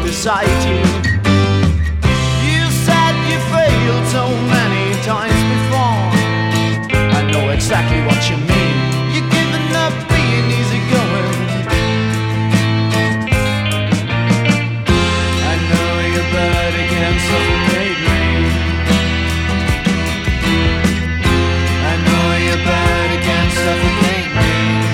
beside you. You said you failed so many times before. I know exactly what you mean. You're giving up being easy going. I know your body can suffocate me. I know your body can suffocate me.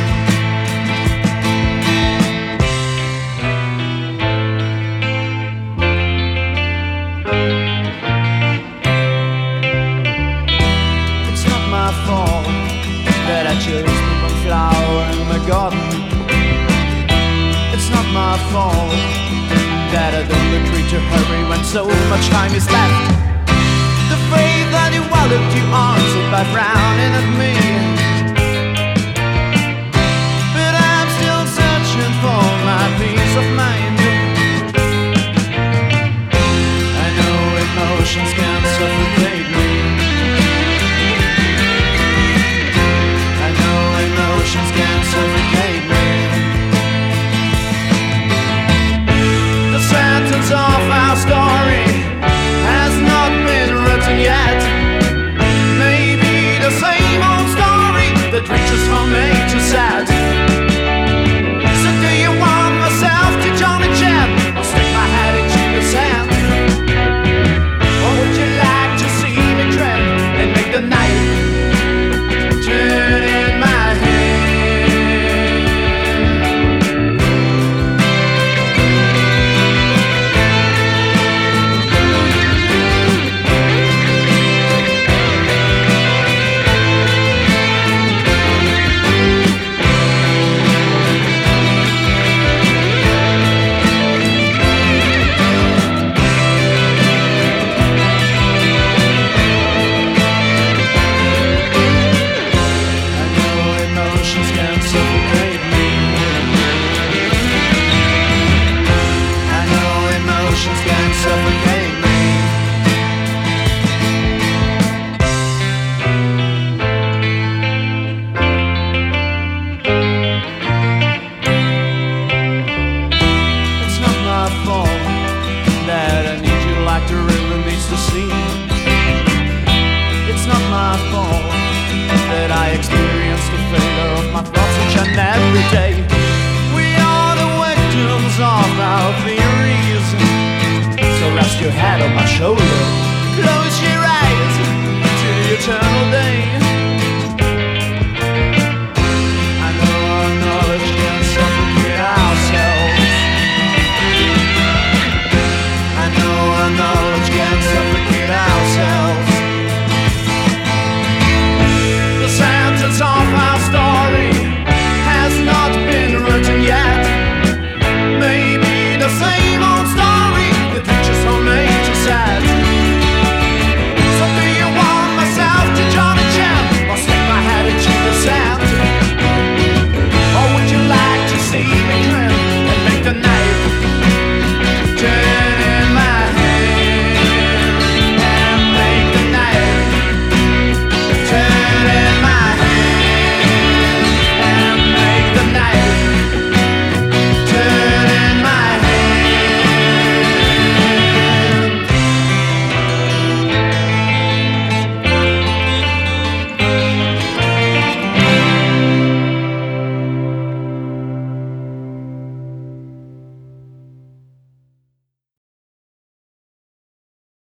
It's not my fault that I chose the wrong flower in my garden. It's not my fault that I don't agree to hurry when so much time is left. The faith that you walloped you answered by frowning at me. But I'm still searching for my peace of mind. I know emotions can suffocate me. I know emotions can suffocate me. The sentence of our story has not been written yet. Maybe the same old story that reaches from A to Z. So do you want myself to join a jam or stick my head into the sand? Or would you like to see me tread and make the night turn in my head? It's not my fault that I experienced the failure of my thoughts each and every day. We are the victims of our theories, so rest your head on my shoulder.